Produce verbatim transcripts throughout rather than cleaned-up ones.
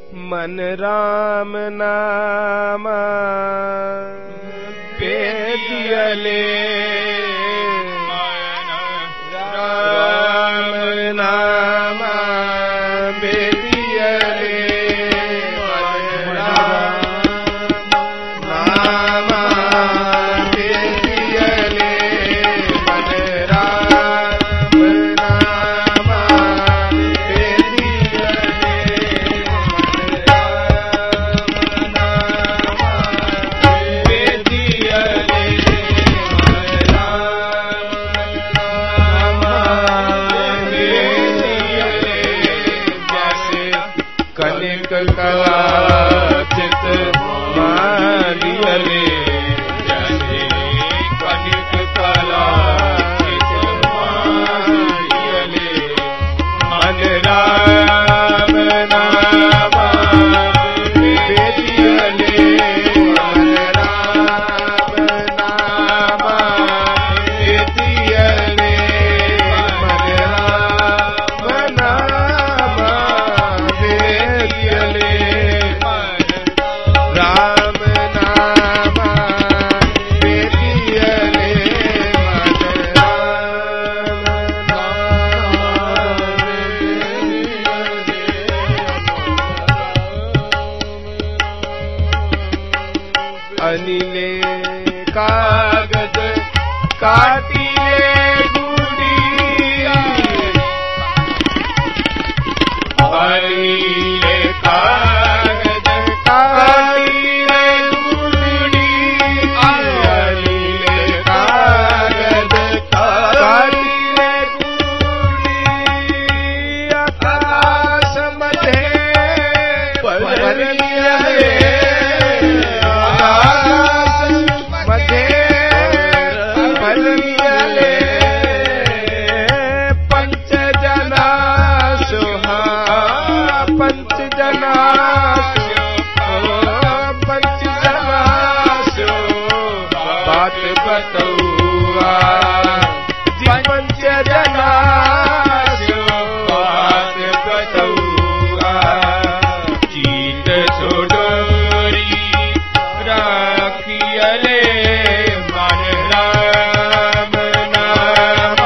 मन राम नाम बेदियले राम नाम बेदियले नाम बेदियले मन राम नाम कलाचित मारियले जैसे कनिक कलाचित मारियले मन राम नाम बेदियले मन राम नाम बेदियले मन राम नाम बेदियले राम नाम बेदियले मन राम अनिले कागज काटिले गुड़ी अनिले कागज काटिले गुड़ी अनिले कागज काटिले गुड़ी आकाश मध्ये पडलियले आकाश मध्ये पडलियले पंच जना सोहा पंच जना पंच जना सो बात बतौआ पंच जना सो बात बतौआ चीत छोड़ोरी राखियले मन राम नाम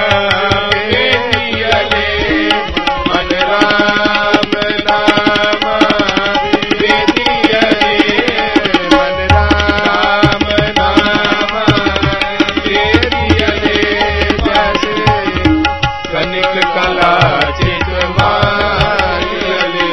बेदियले मन राम नाम बेदियले मन राम नाम बेदियले जैसे कनिक कलाचित मारियले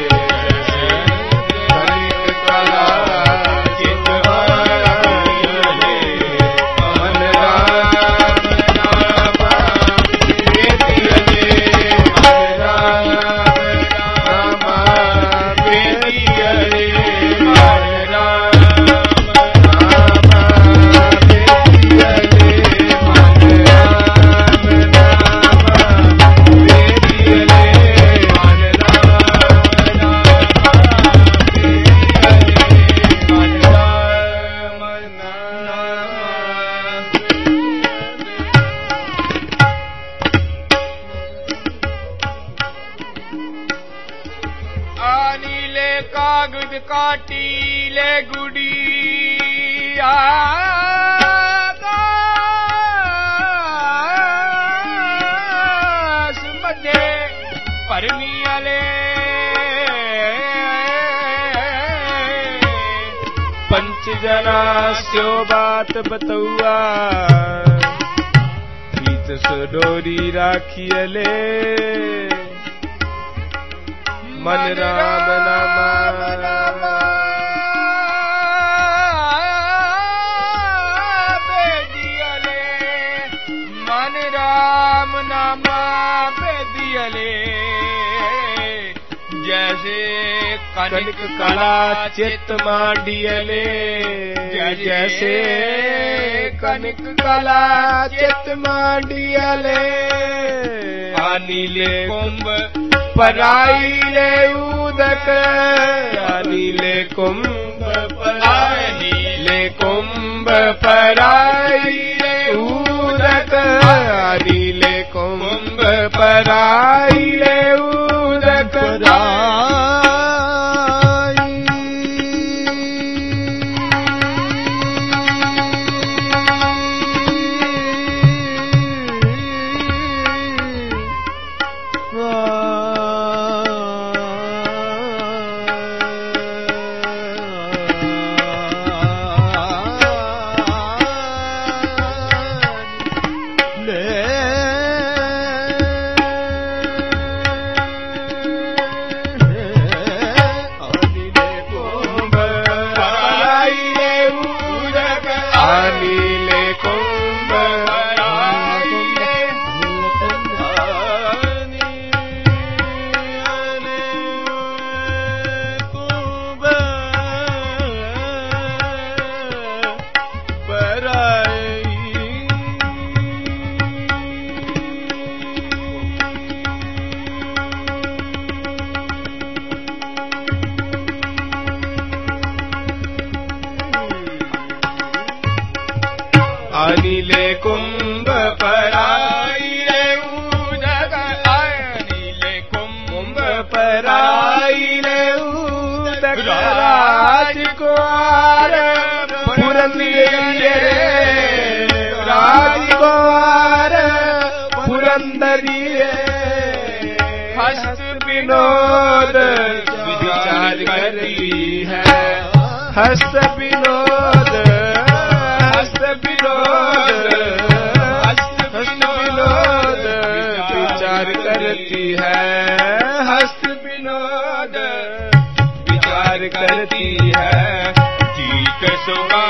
कनिक कलाचित मारियले मन राम नाम बेदियले मन राम नाम बेदियले मन राम नाम बेदियले मन राम नाम बेदियले मन आनीले कागज काटीले गुड़ी आकाश मध्ये परमियले पंच जना स्यो बात बतौआ गीत सो डोरी राखियले मन राम नाम बेदियले मन राम नाम बेदियले जैसे कनिक कलाचित मांडियले जैसे कनिक कलाचित मांडियले अनिले कुंभ पराइले उदक अनिले कुंभ पराइले कुंभ पराइले उदक अनिले कुंभ पराइले उदक पराइले उदक राजकुमार पुरंदरिये राजकुमार पुरंदरिये हस्त विनोद विचार करती है हस्त विनोद हस्त विनोद हस्त विनोद विचार करती है हस्त विनोद विचार करती है ठीक सुबह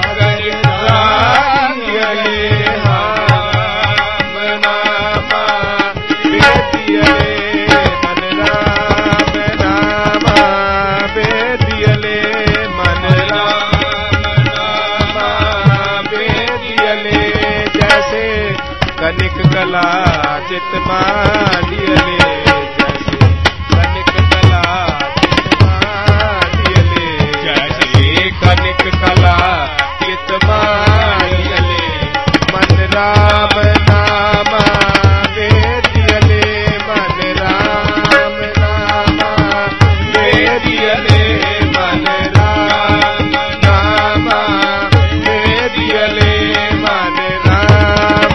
कनिक कला चित मांडियले जैसे कनिक कला चित मांडियले जैसे कनिक कला चित मांडियले मन राम नामा वेदियले मन राम नामा वेदियले मन राम नामा वेदियले मन राम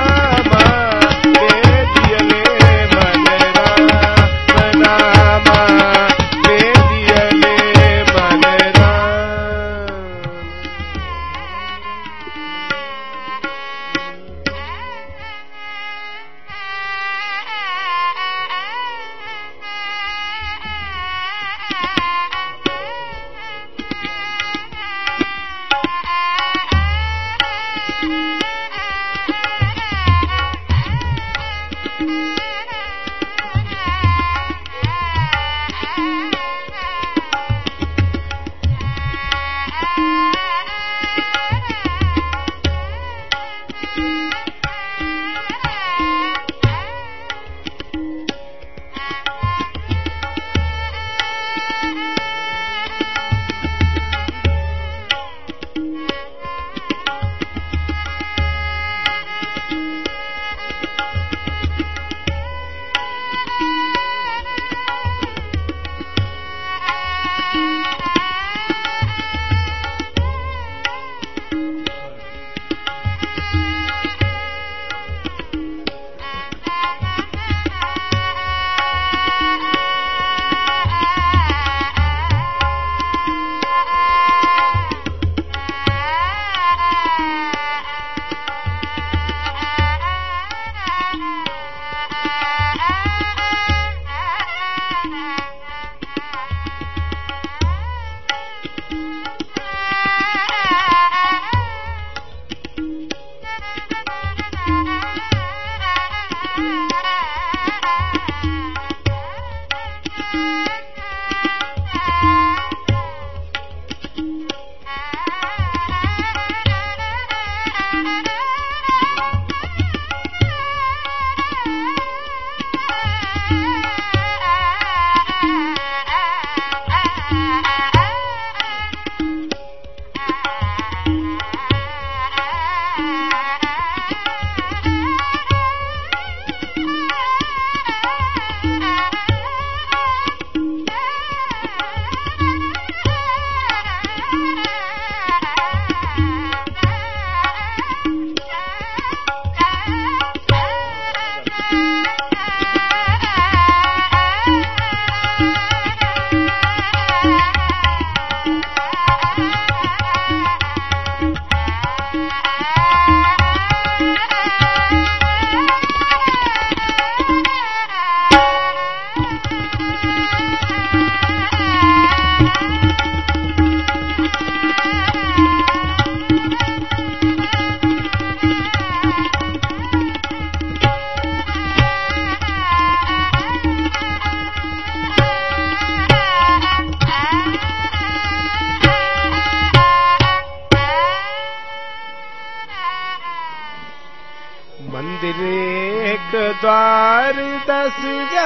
मंदिर एक द्वार दस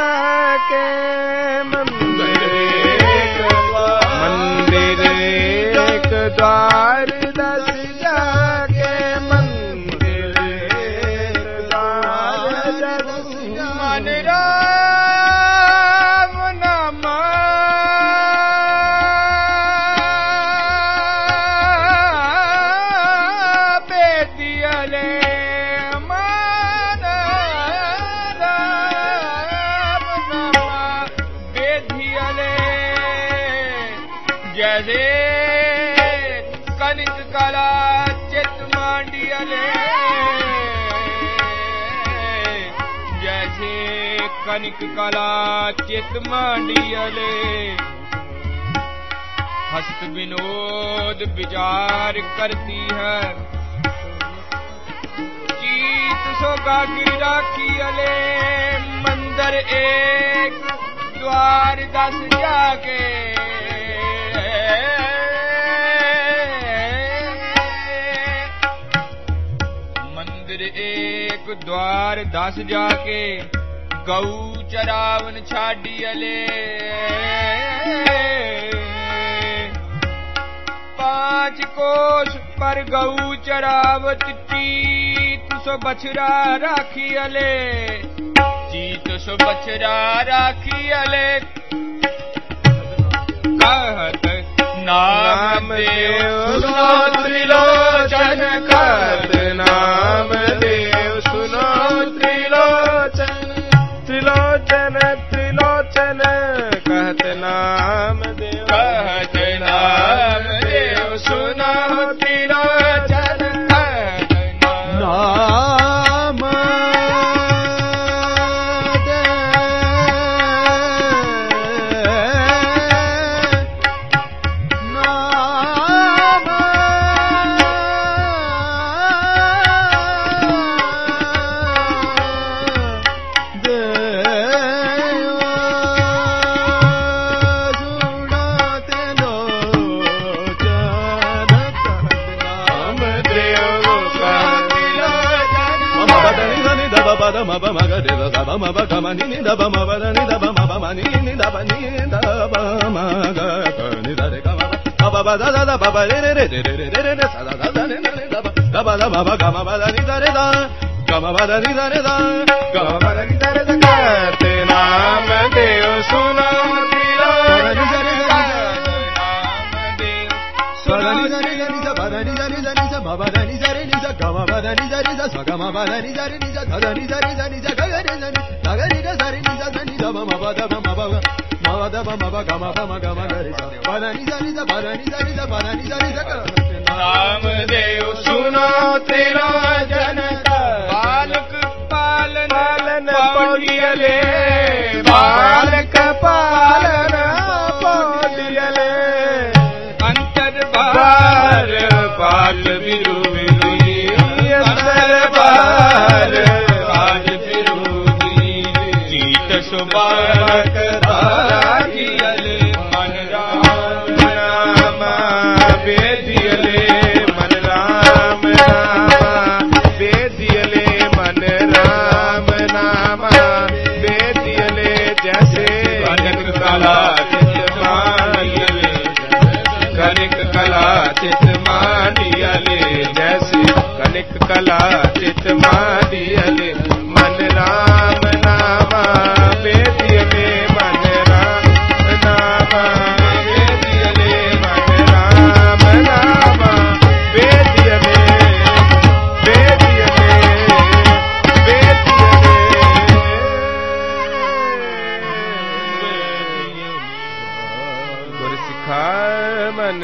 जाके मंदिर एक मंदिर एक द्वार दस जाके मंदिर एक द्वार दस मन राम नाम जैसे कनिक कला चित मांडियले जैसे कनिक कला चित मांडियले हस्त विनोद विचार करती है चीत सोगा की राखी अले मंदिर एक द्वार दस जाके मंदिर एक द्वार दस जाके गऊ चरावन छाड़ी अले पांच कोस पर गऊ चरावत तीत सो बछरा राखी अले जीत सो बछरा राखी अले कहत नाम देव सुनो त्रिलोचन कहत नाम देव सुनो त्रिलोचन त्रिलोचन त्रिलोचन कहत नाम देव कहत नाम देव सुनो त्रिलोचन कहत नाम ma ba ma ga de ga ba ma ba ga ma ni ni da ba ma ba da ni da ba ma ba ma ni ni da ba ni da ba ma ga ga ni da re ga ma ba ba ba da da da ba ba re re re re re re re sa da da da ne ne da ba da ba da ma ba ga ma ba da ni da re da ga ma ba da ni da re da ga ma ba da ni da re da कहते नाम देव सुनो त्रिलोचन नाम देव सुनो Ni za ni za ni za ba ba da ni za re ni za ga ma ba da ni za ni za sa ga ma ba da ni za re ni za da da ni za ni za ni za ga ga ni za ni da ga ni ga za re ni za za ni da ba ma ba da ba ma ba ma ba da ba ma ba ga ma ba ma ga ma ga re sa ba da ni za ni za ba da ni za ni za ba da ni za ni za नाम देव सुनो त्रिलोचन बालक पालन पौडियले बालक पालन पौडियले अंतर बार पाल बिरु अंतर बार पाल बिरु जीत सुबालक राखियले मन राम नाम बेदियले मन राम नाम बेदियले मन राम नाम बेदियले जैसे कनिक कला चित मांडियले कनिक कला चित मांडियले जैसे कनिक कला चित मांडियले मन राम नाम बेदियले मन राम नाम बेदियले मन राम नाम बेदियले बेदियले बेदियले गुर सिखा मन